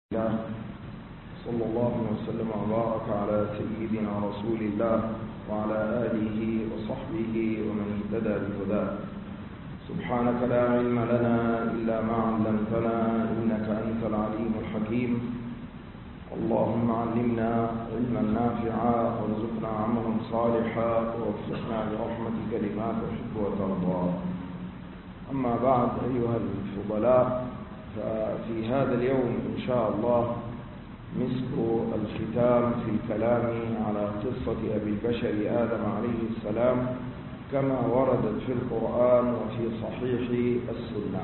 الله صلى الله وسلم وبارك على سيدنا رسول الله وعلى آله وصحبه ومن اهتدى بهداه. سبحانك لا علم لنا إلا ما علمتنا إنك أنت العليم الحكيم. اللهم علمنا علما نافعا وارزقنا عملا صالحا ووفقنا برحمتك لما تحب وترضى. أما بعد أيها الفضلاء، ففي هذا اليوم إن شاء الله مسك الختام في الكلام على قصة أبي البشر آدم عليه السلام كما وردت في القرآن وفي صحيح السنة،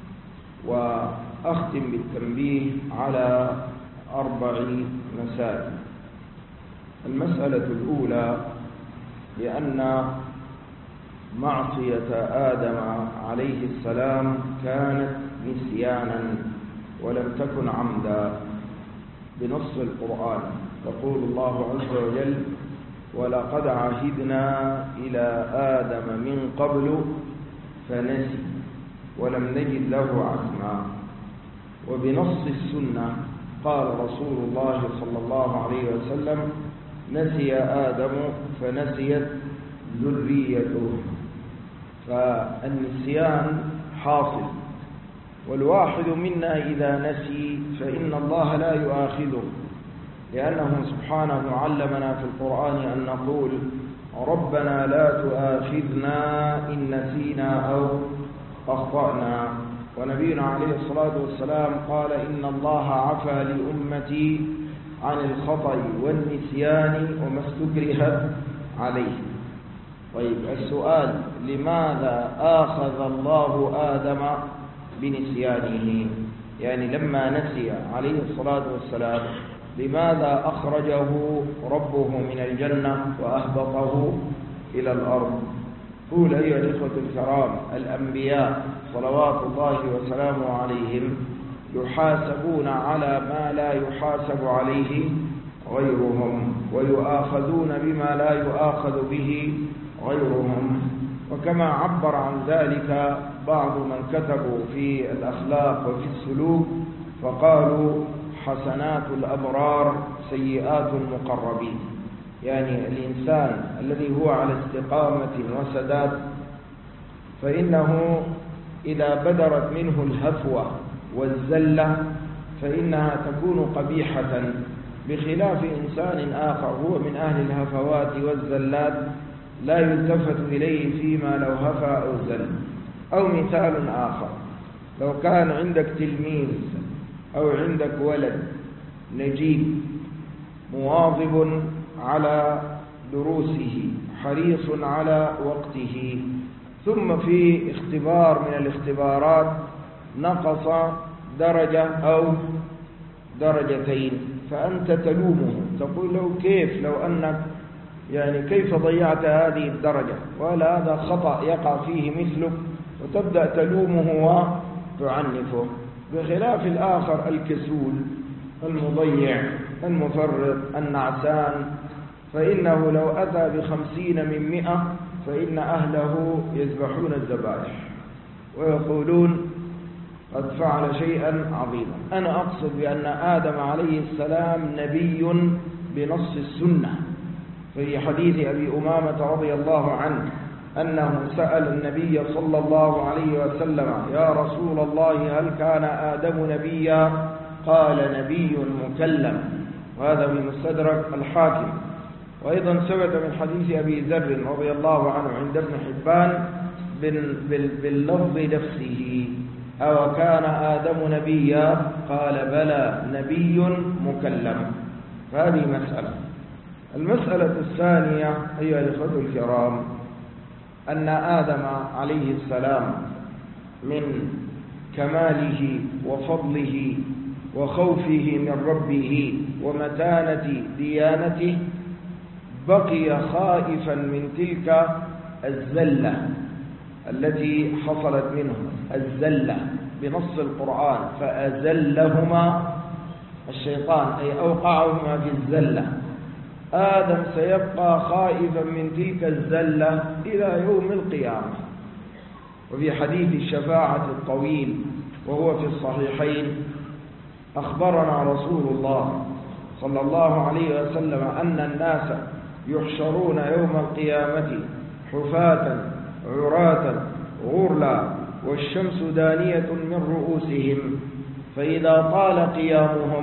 وأختم بالتنبيه على 4 مسائل. المسألة الأولى، لأن معصية آدم عليه السلام كانت نسيانا ولم تكن عمدا بنص القرآن. يقول الله عز وجل: ولقد عهدنا إلى آدم من قبل فنسي ولم نجد له عزما. وبنص السنة قال رسول الله صلى الله عليه وسلم: نسي آدم فنسيت ذريته. فالنسيان حاصل، والواحد منا إذا نسي فإن الله لا يؤاخذه، لأنه سبحانه علمنا في القرآن أن نقول: ربنا لا تؤاخذنا إن نسينا أو أخطأنا. ونبينا عليه الصلاة والسلام قال: إن الله عفى لأمتي عن الخطأ والنسيان وما استكره عليه. طيب، السؤال: لماذا آخذ الله آدم بنسيانه؟ يعني لما نسي عليه الصلاة والسلام لماذا أخرجه ربه من الجنة وأهبطه إلى الأرض؟ قول أيها الإخوة الكرام، الأنبياء صلوات الله وسلامه عليهم يحاسبون على ما لا يحاسب عليه غيرهم، ويؤاخذون بما لا يؤاخذ به غيرهم. وكما عبر عن ذلك بعض من كتبوا في الأخلاق وفي السلوك فقالوا: حسنات الأبرار سيئات المقربين. يعني الإنسان الذي هو على استقامة وسداد فإنه إذا بدرت منه الهفوة والزلة فإنها تكون قبيحة، بخلاف إنسان آخر هو من أهل الهفوات والزلات لا يلتفت إليه فيما لو هفى أو زل. أو مثال آخر: لو كان عندك تلميذ أو عندك ولد نجيب مواظب على دروسه حريص على وقته، ثم في اختبار من الاختبارات نقص درجة أو درجتين، فأنت تلومه تقول له: كيف لو أنك كيف ضيعت هذه الدرجة؟ ولا هذا خطأ يقع فيه مثلك، وتبدأ تلومه وتعنفه. بخلاف الآخر الكسول المضيع المفرط النعسان، فإنه لو أتى ب50 من 100 فإن أهله يذبحون الذبائح ويقولون: قد فعل شيئا عظيما. أنا أقصد بأن آدم عليه السلام نبي بنص السنة. في حديث أبي أمامة رضي الله عنه أنه سأل النبي صلى الله عليه وسلم: يا رسول الله، هل كان آدم نبيا؟ قال: نبي مكلم. وهذا من مستدرك الحاكم. وأيضا ثبت من حديث أبي ذر رضي الله عنه عند ابن حبان باللفظ نفسه: أو كان آدم نبيا؟ قال: بلى، نبي مكلم. فهذه مسألة. المسألة الثانية أيها الأخوة الكرام، أن آدم عليه السلام من كماله وفضله وخوفه من ربه ومتانة ديانته بقي خائفا من تلك الزلة التي حصلت منه، الزلة بنص القرآن: فأزلهما الشيطان، أي أوقعهما في الزلة. آدم سيبقى خائفا من تلك الزلة إلى يوم القيامة. وفي حديث الشفاعة الطويل وهو في الصحيحين أخبرنا رسول الله صلى الله عليه وسلم أن الناس يحشرون يوم القيامة حفاة عراة غرلا والشمس دانية من رؤوسهم، فإذا طال قيامهم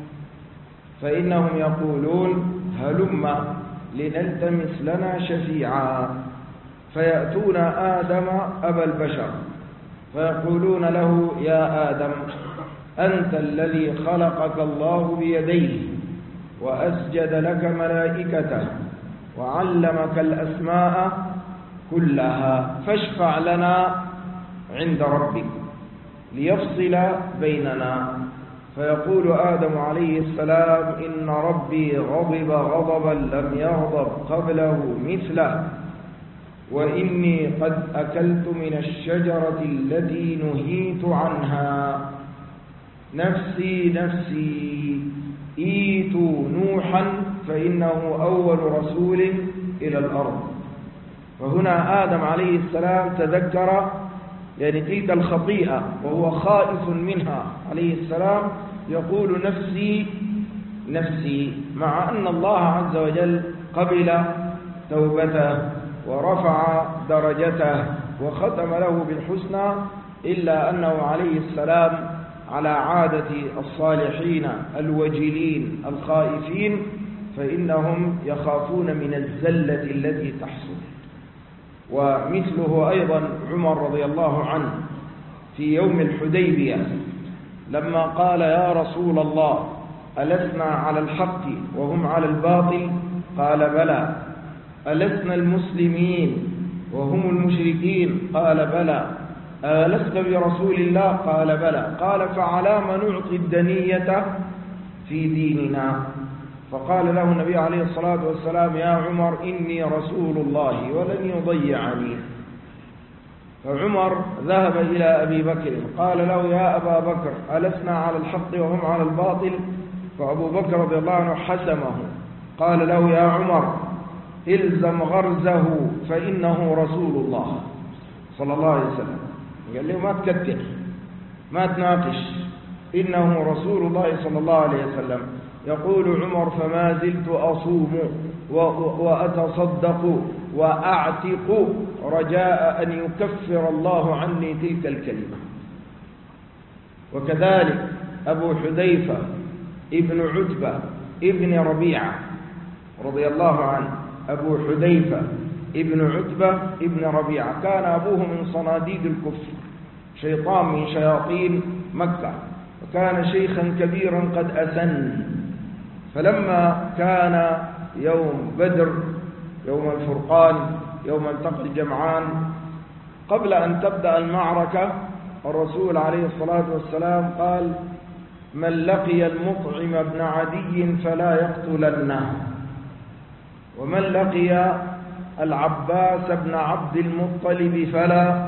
فإنهم يقولون هلم لنلتمس لنا شفيعا، فيأتون آدم أبا البشر فيقولون له يا آدم أنت الذي خلقك الله بيديه وأسجد لك ملائكته وعلمك الأسماء كلها، فاشفع لنا عند ربك ليفصل بيننا. فيقول آدم عليه السلام إن ربي غضب غضبا لم يغضب قبله مثله، وإني قد أكلت من الشجرة التي نهيت عنها، نفسي نفسي إيتوا نوحا فإنه أول رسول إلى الأرض. فهنا آدم عليه السلام تذكر يعني تلك الخطيئة وهو خائف منها عليه السلام، يقول نفسي نفسي، مع أن الله عز وجل قبل توبته ورفع درجته وختم له بالحسنى، إلا أنه عليه السلام على عادة الصالحين الوجلين الخائفين، فإنهم يخافون من الزلة التي تحصل. ومثله أيضا عمر رضي الله عنه في يوم الحديبية لما قال يا رسول الله ألسنا على الحق وهم على الباطل؟ قال بلى. ألسنا المسلمين وهم المشركين؟ قال بلى. ألست برسول الله؟ قال بلى. قال فعلى ما نعطي الدنية في ديننا؟ فقال له النبي عليه الصلاة والسلام يا عمر إني رسول الله ولن يضيعني. فعمر ذهب إلى أبي بكر قال له يا أبا بكر ألسنا على الحق وهم على الباطل؟ فأبو بكر رضي الله عنه حسمه قال له يا عمر إلزم غرزه فإنه رسول الله صلى الله عليه وسلم. قال له ما تكتر ما تناقش، إنه رسول الله صلى الله عليه وسلم. يقول عمر فما زلت أصوم وأتصدق وأعتق رجاء أن يكفر الله عني تلك الكلمة. وكذلك أبو حذيفة ابن عتبة ابن ربيعة رضي الله عنه، أبو حذيفة ابن عتبة ابن ربيعة كان أبوه من صناديد الكفر، شيطان من شياطين مكة، وكان شيخا كبيرا قد أسن. فلما كان يوم بدر يوم الفرقان يوم التقى الجمعان قبل أن تبدأ المعركة الرسول عليه الصلاة والسلام قال من لقي المطعم بن عدي فلا يقتلنه، ومن لقي العباس بن عبد المطلب فلا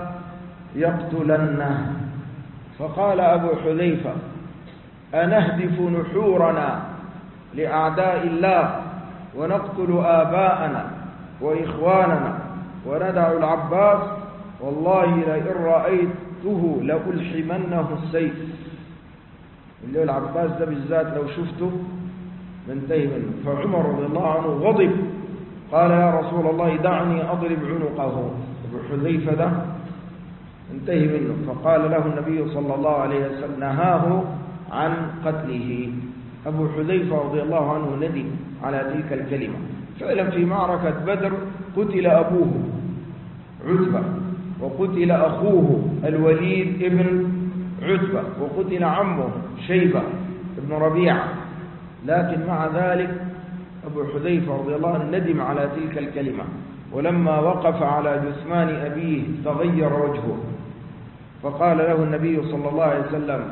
يقتلنه. فقال أبو حذيفة أنهدف نحورنا لأعداء الله ونقتل آباءنا وإخواننا وندع العباس؟ والله لئن رأيته لألحمنه السيف. اللي العباس ده بالذات لو شفته منتهي منه. فعمر رضي الله عنه غضب قال يا رسول الله دعني أضرب عنقه. أبو حذيفة ده انتهي منه. فقال له النبي صلى الله عليه وسلم نهاه عن قتله. أبو حذيفة رضي الله عنه ندم على تلك الكلمة. فعلا في معركة بدر قتل أبوه عتبة، وقتل أخوه الوليد ابن عتبة، وقتل عمه شيبة ابن ربيعة، لكن مع ذلك أبو حذيفة رضي الله عنه ندم على تلك الكلمة. ولما وقف على جثمان أبيه تغير وجهه، فقال له النبي صلى الله عليه وسلم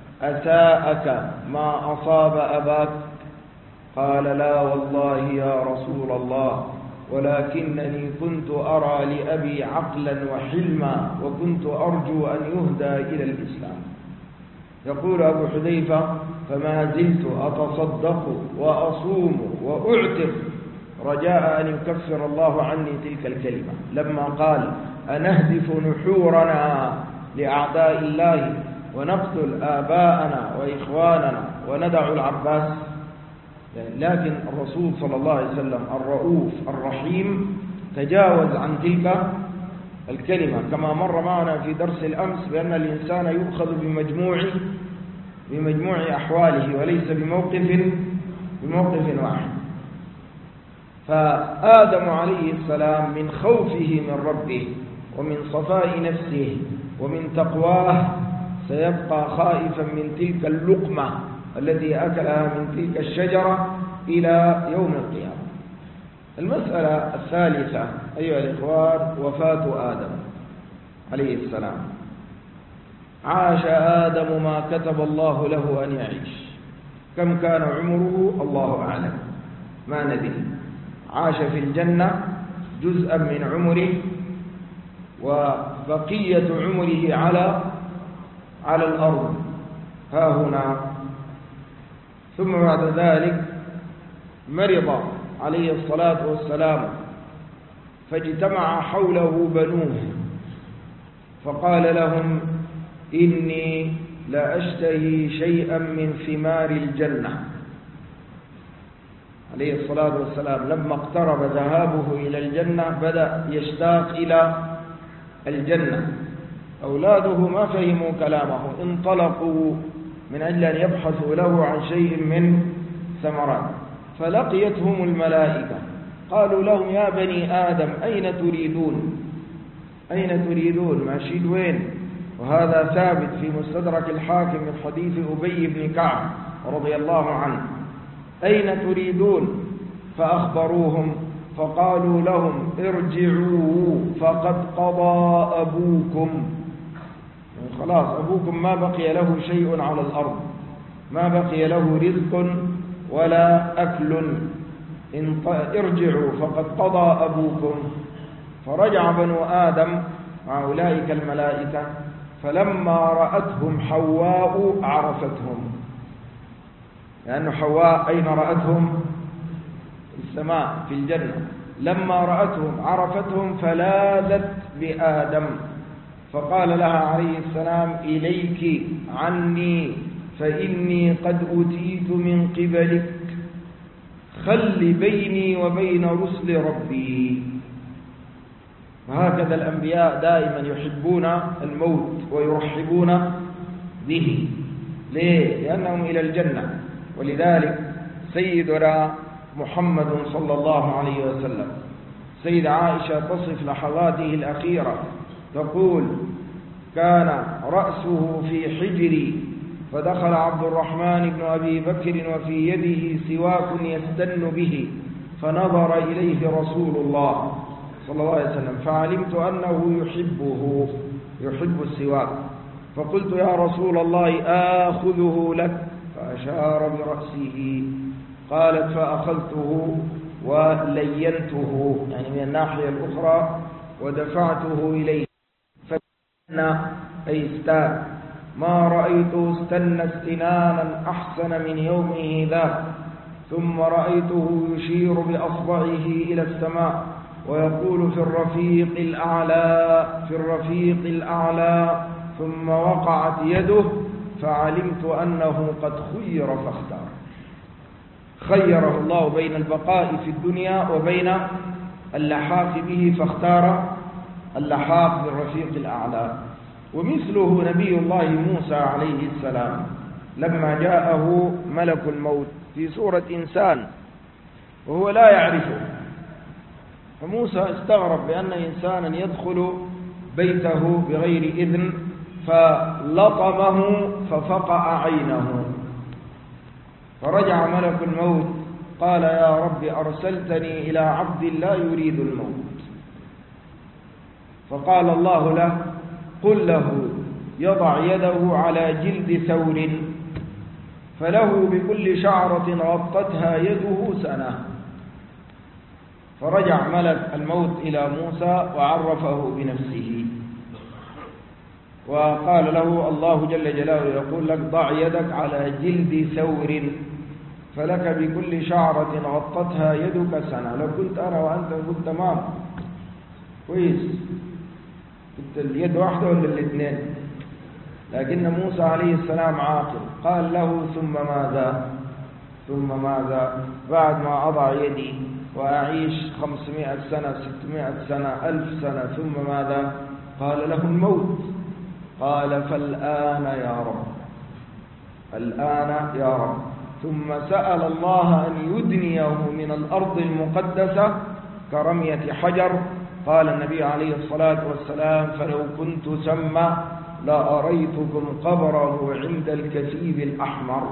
أساءك ما أصاب أباك؟ قال لا والله يا رسول الله، ولكنني كنت أرى لأبي عقلا وحلما وكنت أرجو أن يهدى إلى الإسلام. يقول أبو حذيفة فما زلت أتصدق وأصوم وأعتق رجاء أن يكفر الله عني تلك الكلمة. لما قال أنهدف نحورنا لأعداء الله ونقتل آباءنا وإخواننا وندع العباس؟ لكن الرسول صلى الله عليه وسلم الرؤوف الرحيم تجاوز عن تلك الكلمة، كما مر معنا في درس الأمس بأن الإنسان يؤخذ بمجموع أحواله وليس بموقف واحد. فآدم عليه السلام من خوفه من ربه ومن صفاء نفسه ومن تقواه سيبقى خائفا من تلك اللقمة التي أكلها من تلك الشجرة إلى يوم القيامة. المسألة الثالثة أيها الإخوان وفاة آدم عليه السلام. عاش آدم ما كتب الله له أن يعيش. كم كان عمره الله أعلم، ما ندري. عاش في الجنة جزءا من عمره وبقية عمره على الأرض ها هنا. ثم بعد ذلك مرض عليه الصلاة والسلام، فاجتمع حوله بنوه فقال لهم: إني لأشتهي شيئا من ثمار الجنة. عليه الصلاة والسلام لما اقترب ذهابه إلى الجنة بدأ يشتاق إلى الجنة. أولاده ما فهموا كلامه، انطلقوا من أجل أن يبحثوا له عن شيء من ثمرات، فلقيتهم الملائكة قالوا لهم: يا بني آدم أين تريدون؟ ماشيين وين؟ وهذا ثابت في مستدرك الحاكم من حديث أبي بن كعب رضي الله عنه. أين تريدون؟ فأخبروهم فقالوا لهم: ارجعوا فقد قضى أبوكم. خلاص أبوكم ما بقي له شيء على الأرض، ما بقي له رزق ولا أكل، ارجعوا فقد قضى أبوكم. فرجع بنو آدم مع أولئك الملائكة، فلما رأتهم حواء عرفتهم، لأن حواء أين رأتهم؟ في السماء في الجنة. لما رأتهم عرفتهم فلاذت بآدم، فقال لها عليه السلام: إليك عني فإني قد أتيت من قبلك، خل بيني وبين رسل ربي. وهكذا الأنبياء دائما يحبون الموت ويرحبون به. ليه؟ لأنهم إلى الجنة. ولذلك سيدنا محمد صلى الله عليه وسلم، سيدة عائشة تصف لحظاته الأخيرة تقول: كان رأسه في حجري فدخل عبد الرحمن بن أبي بكر وفي يده سواك يستن به، فنظر إليه رسول الله صلى الله عليه وسلم فعلمت أنه يحب السواك، فقلت: يا رسول الله آخذه لك؟ فأشار برأسه. قالت: فأخذته ولينته، يعني من الناحية الأخرى، ودفعته إليه فاستنى أي استان. ما رأيته استنى استنانا أحسن من يومه ذاك. ثم رأيته يشير بأصبعه إلى السماء ويقول: في الرفيق الأعلى، ثم وقعت يده فعلمت أنه قد خير فاختار. خيره الله بين البقاء في الدنيا وبين اللحاق به، فاختار اللحاق بالرفيق الأعلى. ومثله نبي الله موسى عليه السلام لما جاءه ملك الموت في صورة إنسان وهو لا يعرفه، فموسى استغرب بأن إنسانا يدخل بيته بغير إذن، فلطمه ففقع عينه. فرجع ملك الموت قال: يا رب أرسلتني إلى عبد لا يريد الموت. فقال الله له: قل له يضع يده على جلد ثور فله بكل شعرة غطتها يده سنة. فرجع ملك الموت إلى موسى وعرفه بنفسه، وقال له الله جل جلاله يقول لك: ضع يدك على جلد ثور فلك بكل شعرة غطتها يدك سنة. لو كنت أنا وأنت نقول تمام كويس، كنت اليد واحدة ولا الاثنين؟ لكن موسى عليه السلام عاقل، قال له ثم ماذا بعد ما أضع يدي وأعيش 500 سنة 600 سنة 1000 سنة ثم ماذا؟ قال له الموت. قال فالآن يا رب. ثم سأل الله أن يدنيه من الأرض المقدسة كرمية حجر. قال النبي عليه الصلاة والسلام فلو كنت سمى لأريتكم قبره عند الكثيب الأحمر.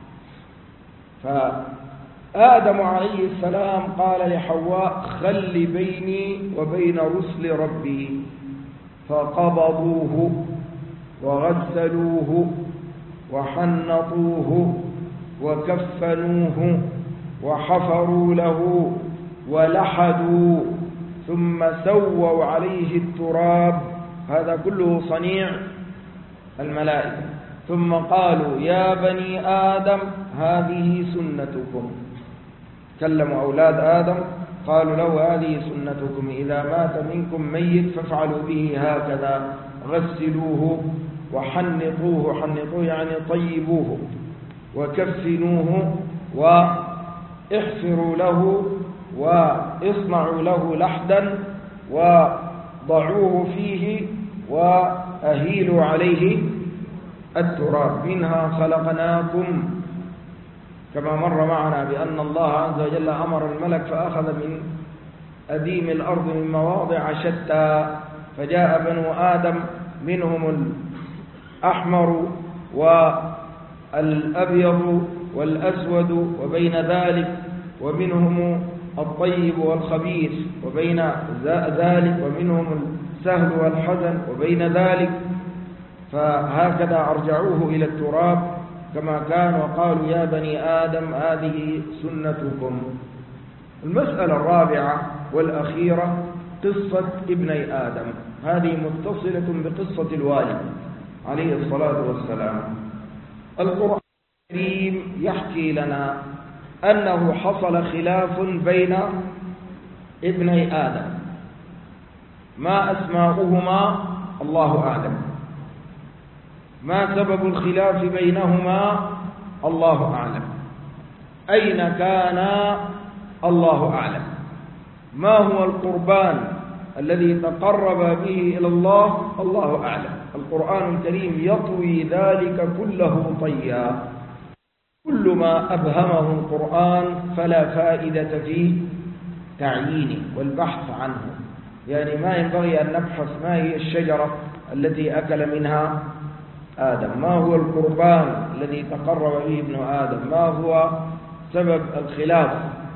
فآدم عليه السلام قال لحواء خل بيني وبين رسل ربي، فقبضوه وغسلوه وحنطوه وكفنوه وحفروا له ولحدوا ثم سووا عليه التراب. هذا كله صنيع الملائكة. ثم قالوا يا بني آدم هذه سنتكم. كلموا أولاد آدم قالوا له هذه سنتكم، إذا مات منكم ميت فافعلوا به هكذا، غسلوه وحنطوه، حنطوه يعني طيبوه، وكفنوه واحفروا له واصنعوا له لحدا وضعوه فيه وأهيلوا عليه التراب. منها خلقناكم، كما مر معنا بأن الله عز وجل أمر الملك فأخذ من أديم الأرض من مواضع شتى، فجاء بنو آدم منهم الأحمر والأبيض والأسود وبين ذلك، ومنهم الطيب والخبيث وبين ذلك، ومنهم السهل والحزن وبين ذلك. فهكذا أرجعوه إلى التراب كما كان، وقالوا يا بني آدم هذه سنتكم. المسألة الرابعة والأخيرة قصة ابني آدم، هذه متصلة بقصة الوالد عليه الصلاة والسلام. القرآن الكريم يحكي لنا أنه حصل خلاف بين ابني آدم، ما أسماؤهما الله أعلم، ما سبب الخلاف بينهما الله أعلم، أين كانا الله أعلم، ما هو القربان الذي تقرب به إلى الله الله أعلم. القرآن الكريم يطوي ذلك كله طيا. كل ما أبهمه القرآن فلا فائدة في تعيينه والبحث عنه، يعني ما ينبغي أن نبحث ما هي الشجرة التي أكل منها آدم، ما هو القربان الذي تقرب به ابن آدم، ما هو سبب الخلاف